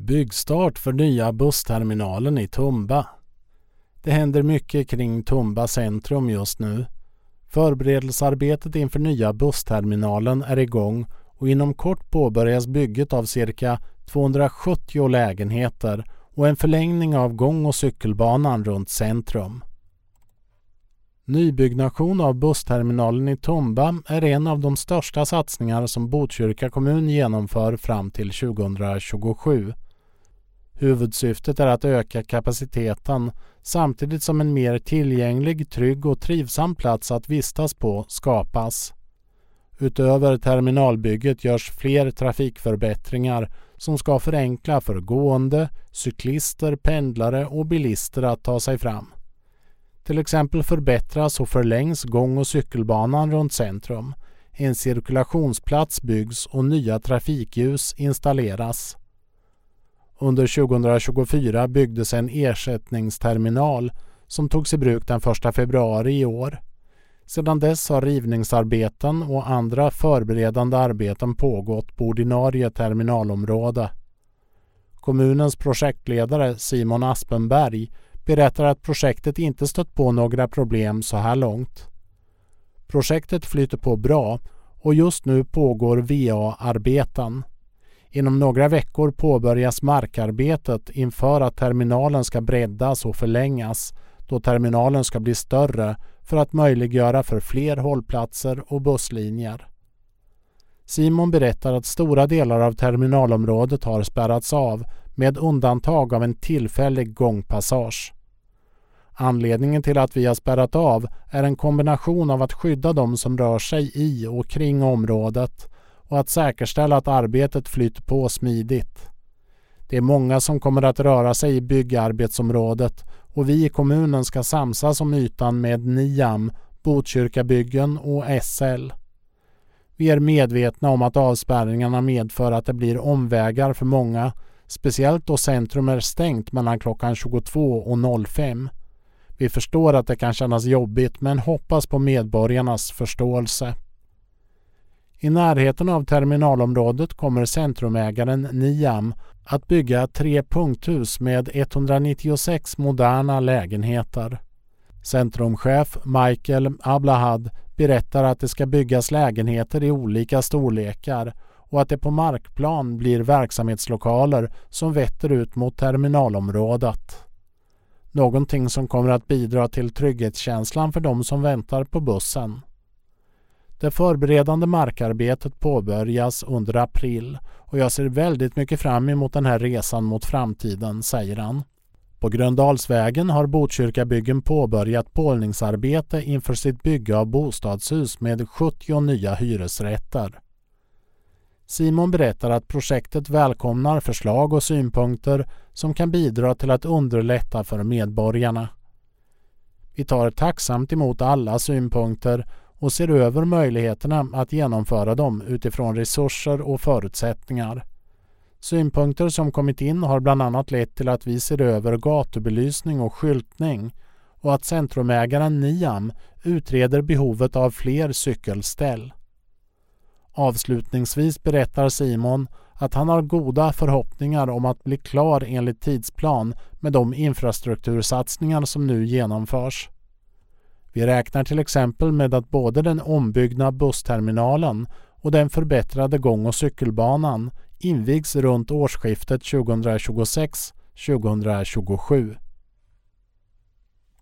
Byggstart för nya bussterminalen i Tumba. Det händer mycket kring Tumba centrum just nu. Förberedelsearbetet inför nya bussterminalen är igång och inom kort påbörjas bygget av cirka 270 lägenheter och en förlängning av gång- och cykelbanan runt centrum. Nybyggnation av bussterminalen i Tumba är en av de största satsningar som Botkyrka kommun genomför fram till 2027. Huvudsyftet är att öka kapaciteten samtidigt som en mer tillgänglig, trygg och trivsam plats att vistas på skapas. Utöver terminalbygget görs fler trafikförbättringar som ska förenkla för gående, cyklister, pendlare och bilister att ta sig fram. Till exempel förbättras och förlängs gång- och cykelbanan runt centrum. En cirkulationsplats byggs och nya trafikljus installeras. Under 2024 byggdes en ersättningsterminal som togs i bruk den 1 februari i år. Sedan dess har rivningsarbeten och andra förberedande arbeten pågått på ordinarie terminalområde. Kommunens projektledare Simon Aspenberg berättar att projektet inte stött på några problem så här långt. Projektet flyter på bra och just nu pågår VA-arbeten. Inom några veckor påbörjas markarbetet inför att terminalen ska breddas och förlängas, då terminalen ska bli större för att möjliggöra för fler hållplatser och busslinjer. Simon berättar att stora delar av terminalområdet har spärrats av med undantag av en tillfällig gångpassage. Anledningen till att vi har spärrat av är en kombination av att skydda de som rör sig i och kring området och att säkerställa att arbetet flyter på smidigt. Det är många som kommer att röra sig i byggarbetsområdet och vi i kommunen ska samsas om ytan med Niam, Botkyrkabyggen och SL. Vi är medvetna om att avspärrningarna medför att det blir omvägar för många, speciellt då centrum är stängt mellan klockan 22 och 05. Vi förstår att det kan kännas jobbigt men hoppas på medborgarnas förståelse. I närheten av terminalområdet kommer centrumägaren Niam att bygga 3 punkthus med 196 moderna lägenheter. Centrumchef Michael Ablahad berättar att det ska byggas lägenheter i olika storlekar och att det på markplan blir verksamhetslokaler som vetter ut mot terminalområdet. Någonting som kommer att bidra till trygghetskänslan för de som väntar på bussen. Det förberedande markarbetet påbörjas under april och jag ser väldigt mycket fram emot den här resan mot framtiden, säger han. På Gröndalsvägen har Botkyrkabyggen påbörjat pålningsarbete inför sitt bygge av bostadshus med 70 nya hyresrätter. Simon berättar att projektet välkomnar förslag och synpunkter som kan bidra till att underlätta för medborgarna. Vi tar tacksamt emot alla synpunkter och ser över möjligheterna att genomföra dem utifrån resurser och förutsättningar. Synpunkter som kommit in har bland annat lett till att vi ser över gatubelysning och skyltning och att centrumägaren Niam utreder behovet av fler cykelställ. Avslutningsvis berättar Simon att han har goda förhoppningar om att bli klar enligt tidsplan med de infrastruktursatsningar som nu genomförs. Vi räknar till exempel med att både den ombyggda bussterminalen och den förbättrade gång- och cykelbanan invigs runt årsskiftet 2026-2027.